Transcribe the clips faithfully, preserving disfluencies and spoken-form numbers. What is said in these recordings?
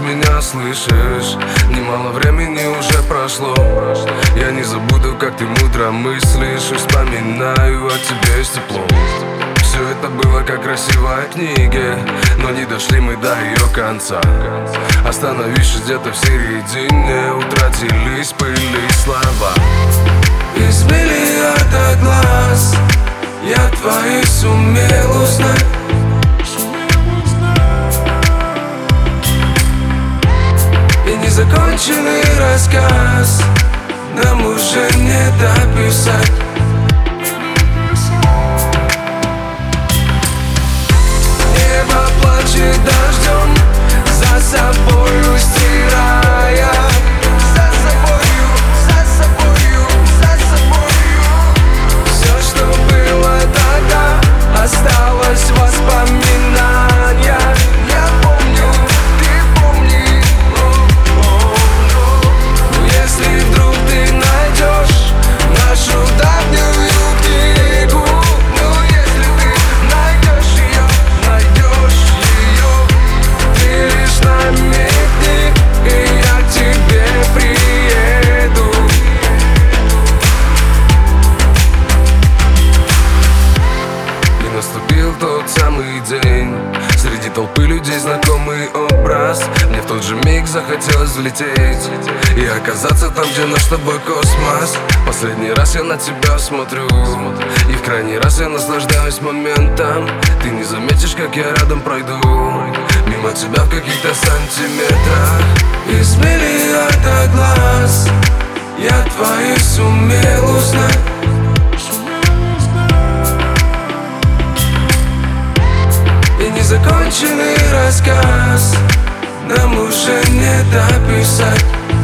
меня слышишь? Немало времени уже прошло. Я не забуду, как ты мудро мыслишь. Вспоминаю о тебе с теплом. Все это было как красивая книга, но не дошли мы до ее конца. Остановившись где-то в середине, утратились пыли слова. Из миллиарда глаз я твои сумел узнать. И незаконченный рассказ нам уже не дописать. Небо плачет дождем, за собою стирая. За собою, за собою, за собою. Все, что было тогда, осталось воспоминания. Я помню, ты помни. Но если вдруг ты найдешь нашу давнюю книгу, ну если ты найдешь ее, найдешь ее, ты лишь намекни, и я к тебе приеду. И наступил тот самый день, среди толпы людей знакомый образ. Мне в тот же миг захотелось взлететь и оказаться там, где наш с тобой космос. Последний раз я на тебя смотрю, и в крайний раз я наслаждаюсь моментом. Ты не заметишь, как я рядом пройду мимо тебя в каких-то сантиметрах. Из миллиарда глаз я твои сумел узнать. И незаконченный рассказ нам уже не дописать.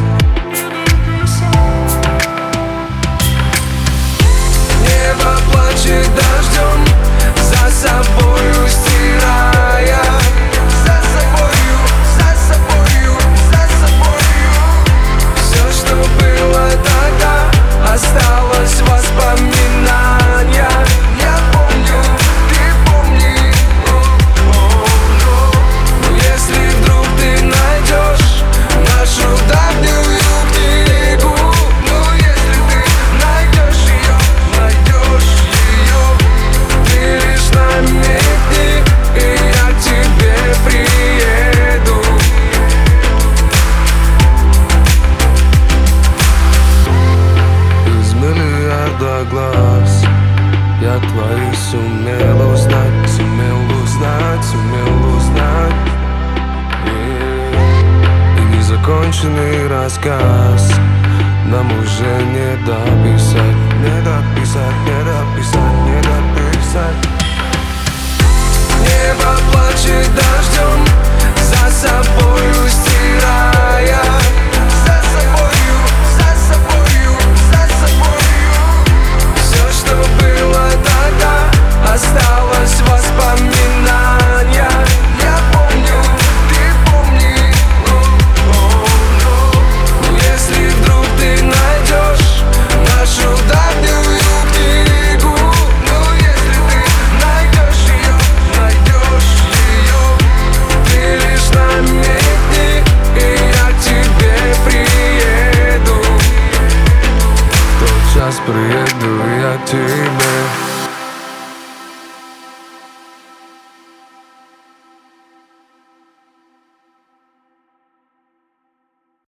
Небо плачет дождем, за собою стирая. За собою, за собою, за собою. Все, что было тогда, осталось воспоминания. Я помню, ты помни. Но если вдруг ты найдешь нашу давнюю книгу, ну если ты найдешь ее, найдешь ее, ты лишь намекни, и я к тебе приеду. Из миллиарда глаз я твои сумел узнать, сумел узнать, сумел узнать. И, и незаконченный рассказ нам уже не дописать, не дописать, не дописать, не дописать. Небо плачет дождем, за собою стирая. За собою, за собою, за собою. Все, что было тогда, осталось воспоминания. Я помню, ты помни. Но если вдруг ты найдешь нашу давнюю книгу, ну если ты найдешь ее, найдешь ее, ты лишь намекни, и я к тебе приеду. В тот час приеду я к тебе.